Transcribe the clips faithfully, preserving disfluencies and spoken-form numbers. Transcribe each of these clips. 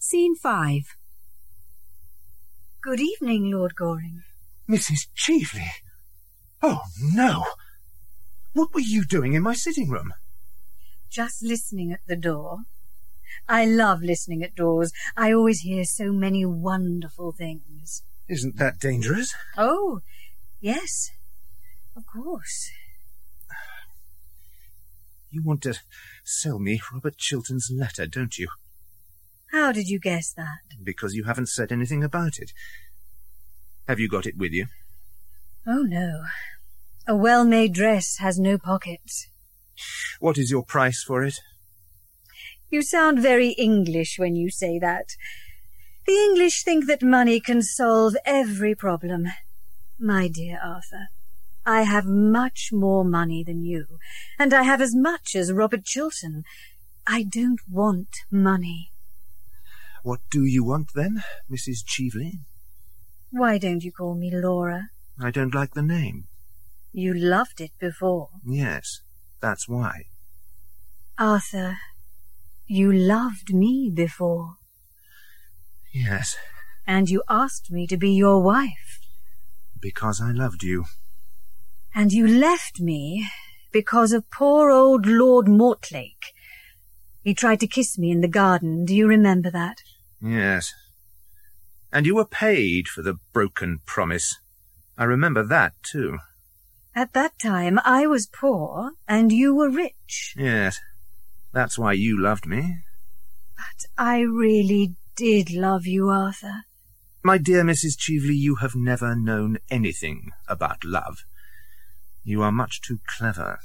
Scene five. Good evening, Lord Goring. Missus Cheveley? Oh, no! What were you doing in my sitting room? Just listening at the door. I love listening at doors. I always hear so many wonderful things. Isn't that dangerous? Oh, yes, of course. You want to sell me Robert Chiltern's letter, don't you? How did you guess that? Because you haven't said anything about it. Have you got it with you? Oh, no. A well-made dress has no pockets. What is your price for it? You sound very English when you say that. The English think that money can solve every problem. My dear Arthur, I have much more money than you, and I have as much as Robert Chiltern. I don't want money. What do you want, then, Missus Cheveley? Why don't you call me Laura? I don't like the name. You loved it before. Yes, that's why. Arthur, you loved me before. Yes. And you asked me to be your wife. Because I loved you. And you left me because of poor old Lord Mortlake. He tried to kiss me in the garden. Do you remember that? Yes. And you were paid for the broken promise. I remember that, too. At that time, I was poor, and you were rich. Yes. That's why you loved me. But I really did love you, Arthur. My dear Missus Cheveley, you have never known anything about love. You are much too clever.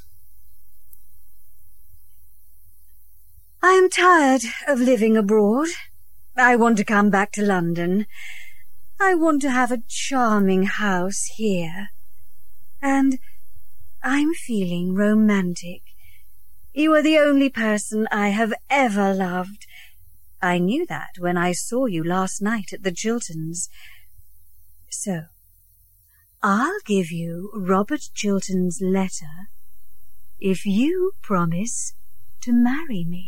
I am tired of living abroad. I want to come back to London. I want to have a charming house here. And I'm feeling romantic. You are the only person I have ever loved. I knew that when I saw you last night at the Chilterns. So, I'll give you Robert Chiltern's letter if you promise to marry me.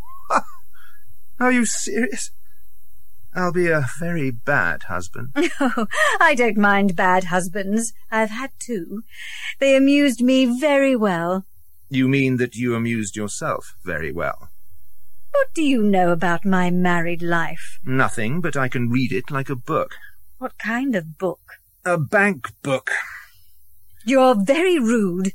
Are you serious? I'll be a very bad husband. Oh, I don't mind bad husbands. I've had two. They amused me very well. You mean that you amused yourself very well? What do you know about my married life? Nothing, but I can read it like a book. What kind of book? A bank book. You're very rude.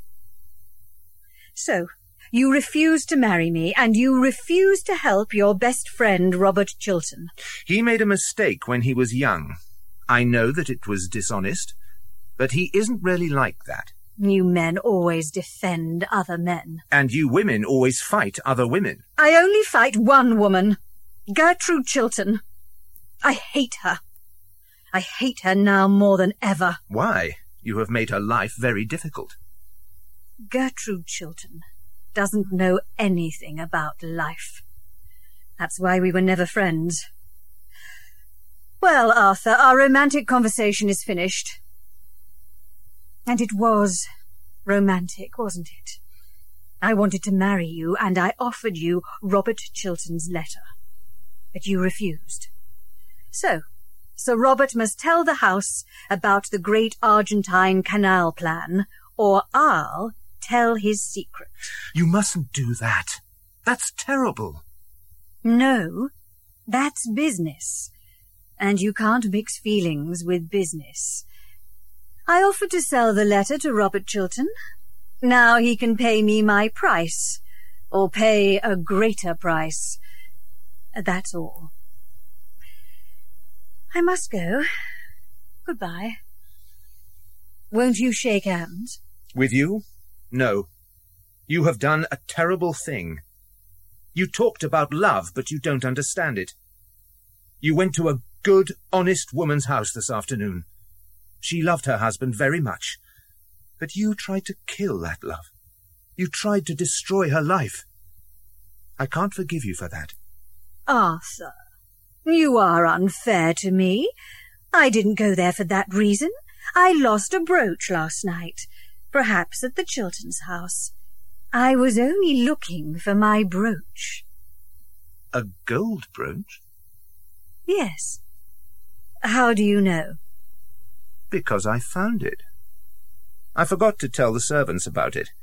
So, you refuse to marry me, and you refuse to help your best friend, Robert Chiltern. He made a mistake when he was young. I know that it was dishonest, but he isn't really like that. You men always defend other men. And you women always fight other women. I only fight one woman, Gertrude Chiltern. I hate her. I hate her now more than ever. Why? You have made her life very difficult. Gertrude Chiltern doesn't know anything about life. That's why we were never friends. Well, Arthur, our romantic conversation is finished. And it was romantic, wasn't it? I wanted to marry you, and I offered you Robert Chiltern's letter. But you refused. So, Sir Robert must tell the House about the Great Argentine Canal Plan, or I'll tell his secret. You mustn't do that. That's terrible. No, that's business. And you can't mix feelings with business. I offered to sell the letter to Robert Chiltern. Now he can pay me my price, or pay a greater price. That's all. I must go. Goodbye. Won't you shake hands? With you? No. You have done a terrible thing. You talked about love, but you don't understand it. You went to a good, honest woman's house this afternoon. She loved her husband very much. But you tried to kill that love. You tried to destroy her life. I can't forgive you for that. Arthur, you are unfair to me. I didn't go there for that reason. I lost a brooch last night, perhaps at the Chilterns' house. I was only looking for my brooch. A gold brooch? Yes. How do you know? Because I found it. I forgot to tell the servants about it.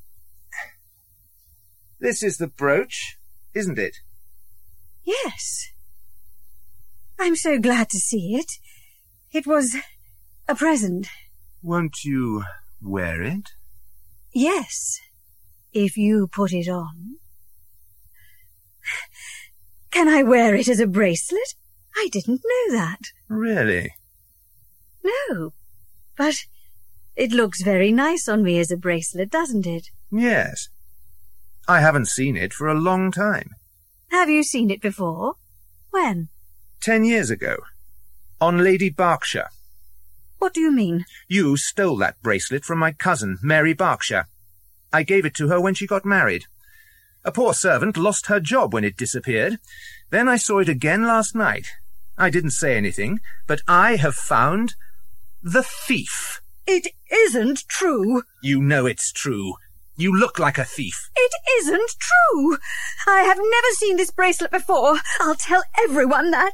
This is the brooch, isn't it? Yes. I'm so glad to see it. It was a present. Won't you wear it? Yes, if you put it on. Can I wear it as a bracelet? I didn't know that. Really? No, but it looks very nice on me as a bracelet, doesn't it? Yes. I haven't seen it for a long time. Have you seen it before? When? Ten years ago. On Lady Berkshire. What do you mean? You stole that bracelet from my cousin, Mary Berkshire. I gave it to her when she got married. A poor servant lost her job when it disappeared. Then I saw it again last night. I didn't say anything, but I have found the thief. It isn't true. You know it's true. You look like a thief. It isn't true. I have never seen this bracelet before. I'll tell everyone that.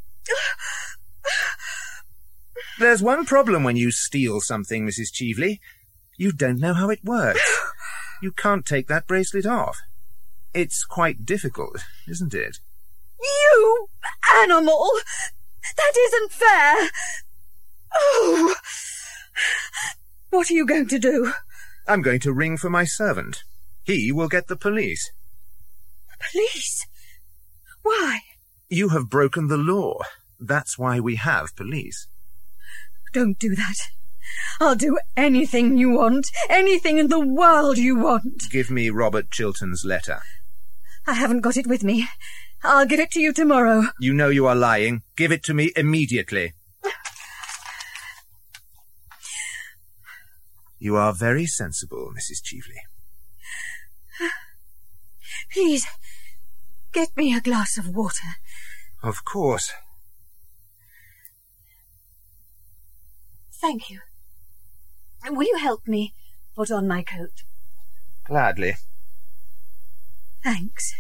There's one problem when you steal something, Missus Cheveley. You don't know how it works. You can't take that bracelet off. It's quite difficult, isn't it? You animal! That isn't fair! Oh! What are you going to do? I'm going to ring for my servant. He will get the police. Police? Why? You have broken the law. That's why we have police. Don't do that. I'll do anything you want. Anything in the world you want. Give me Robert Chiltern's letter. I haven't got it with me. I'll give it to you tomorrow. You know you are lying. Give it to me immediately. You are very sensible, Missus Cheveley. Please, get me a glass of water. Of course. Thank you. Will you help me put on my coat? Gladly. Thanks.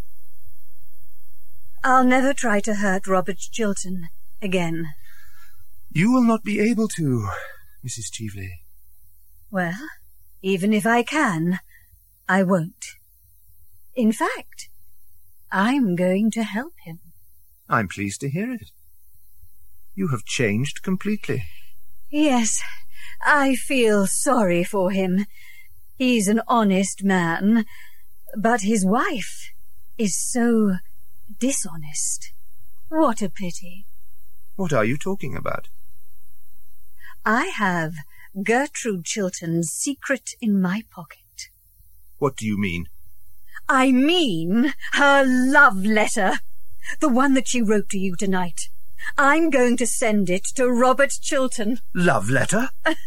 I'll never try to hurt Robert Chiltern again. You will not be able to, Missus Cheveley. Well, even if I can, I won't. In fact, I'm going to help him. I'm pleased to hear it. You have changed completely. Yes, I feel sorry for him. He's an honest man, but his wife is so dishonest. What a pity. What are you talking about? I have Gertrude Chiltern's secret in my pocket. What do you mean? I mean her love letter. The one that she wrote to you tonight. I'm going to send it to Robert Chiltern. Love letter?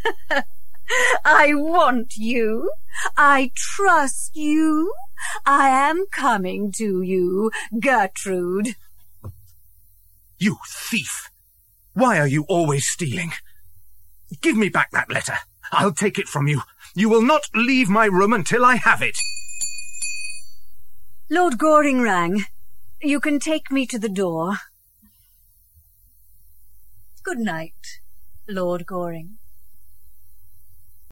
I want you. I trust you. I am coming to you, Gertrude. You thief! Why are you always stealing? Give me back that letter. I'll take it from you. You will not leave my room until I have it. Lord Goring rang. You can take me to the door. Good night, Lord Goring.